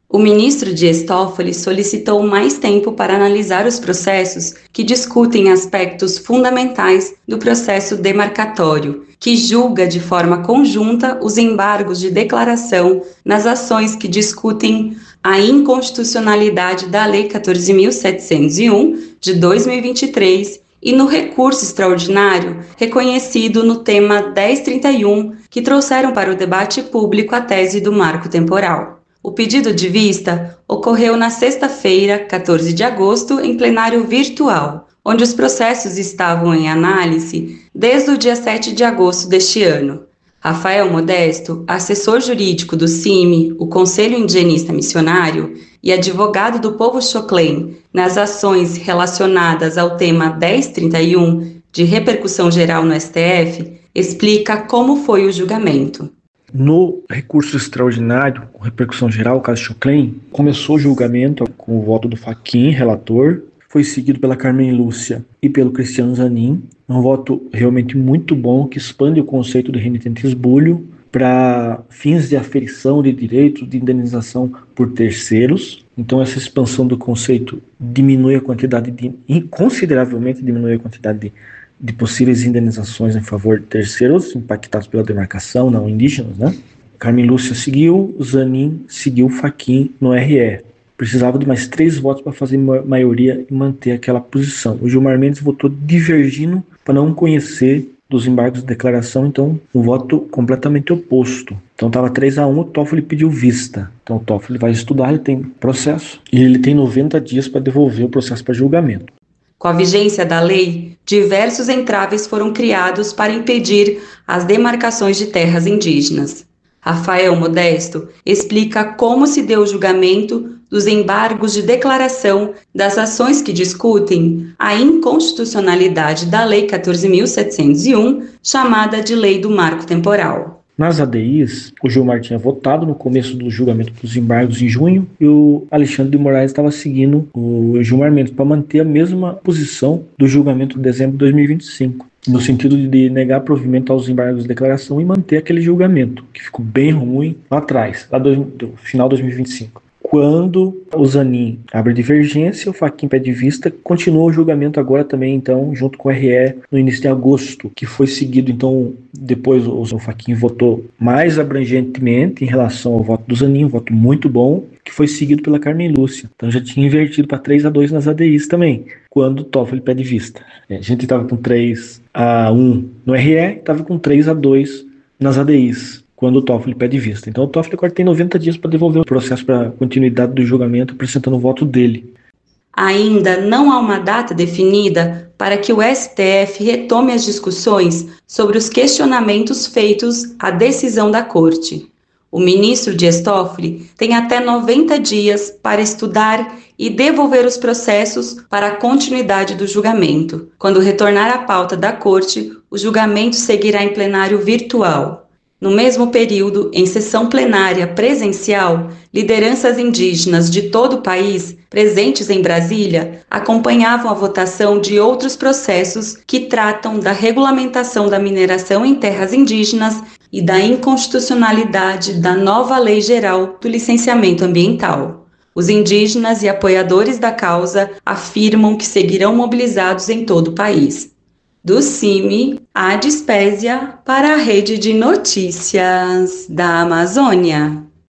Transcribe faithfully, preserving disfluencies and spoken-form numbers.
O ministro Dias Toffoli solicitou mais tempo para analisar os processos que discutem aspectos fundamentais do processo demarcatório, que julga de forma conjunta os embargos de declaração nas ações que discutem a inconstitucionalidade da Lei quatorze mil setecentos e um, de dois mil e vinte e três, e no recurso extraordinário reconhecido no tema dez trinta e um, que trouxeram para o debate público a tese do marco temporal. O pedido de vista ocorreu na sexta-feira, quatorze de agosto, em plenário virtual, onde os processos estavam em análise desde o dia sete de agosto deste ano. Rafael Modesto, assessor jurídico do C I M I, o Conselho Indigenista Missionário, e advogado do povo Xoclen nas ações relacionadas ao tema dez trinta e um, de repercussão geral no S T F, explica como foi o julgamento. No recurso extraordinário, com repercussão geral, o caso Xoclen, começou o julgamento com o voto do Fachin, relator, foi seguido pela Carmen Lúcia e pelo Cristiano Zanin, um voto realmente muito bom que expande o conceito de renitente esbulho para fins de aferição de direitos de indenização por terceiros. Então essa expansão do conceito diminui a quantidade de, consideravelmente diminui a quantidade de de possíveis indenizações em favor de terceiros impactados pela demarcação, não indígenas, né? Carmen Lúcia seguiu, Zanin seguiu o Fachin no R E. Precisava de mais três votos para fazer maioria e manter aquela posição. O Gilmar Mendes votou divergindo para não conhecer dos embargos de declaração, então um voto completamente oposto. Então estava três a um, o Toffoli pediu vista. Então o Toffoli vai estudar, ele tem processo e ele tem noventa dias para devolver o processo para julgamento. Com a vigência da lei, diversos entraves foram criados para impedir as demarcações de terras indígenas. Rafael Modesto explica como se deu o julgamento dos embargos de declaração das ações que discutem a inconstitucionalidade da Lei quatorze mil setecentos e um, chamada de Lei do Marco Temporal. Nas A D Is, o Gilmar tinha votado no começo do julgamento dos embargos em junho e o Alexandre de Moraes estava seguindo o Gilmar Mendes para manter a mesma posição do julgamento de dezembro de dois mil e vinte e cinco, no sentido de negar provimento aos embargos de declaração e manter aquele julgamento, que ficou bem ruim lá atrás, lá do, do final de dois mil e vinte e cinco. Quando o Zanin abre divergência, o Fachin pede vista, continua o julgamento agora também, então, junto com o R E, no início de agosto, que foi seguido, então, depois o, o Fachin votou mais abrangentemente em relação ao voto do Zanin, um voto muito bom, que foi seguido pela Carmen Lúcia. Então já tinha invertido para três a dois nas A D Is também, quando o Toffoli pede vista. A gente estava com três a um no R E, estava com três a dois nas A D Is. Quando o Toffoli pede vista. Então o Toffoli agora tem noventa dias para devolver o processo para continuidade do julgamento, apresentando o voto dele. Ainda não há uma data definida para que o S T F retome as discussões sobre os questionamentos feitos à decisão da Corte. O ministro Dias Toffoli tem até noventa dias para estudar e devolver os processos para a continuidade do julgamento. Quando retornar à pauta da Corte, o julgamento seguirá em plenário virtual. No mesmo período, em sessão plenária presencial, lideranças indígenas de todo o país, presentes em Brasília, acompanhavam a votação de outros processos que tratam da regulamentação da mineração em terras indígenas e da inconstitucionalidade da nova Lei Geral do Licenciamento Ambiental. Os indígenas e apoiadores da causa afirmam que seguirão mobilizados em todo o país. Do C I M I, a Dispésia para a Rede de Notícias da Amazônia.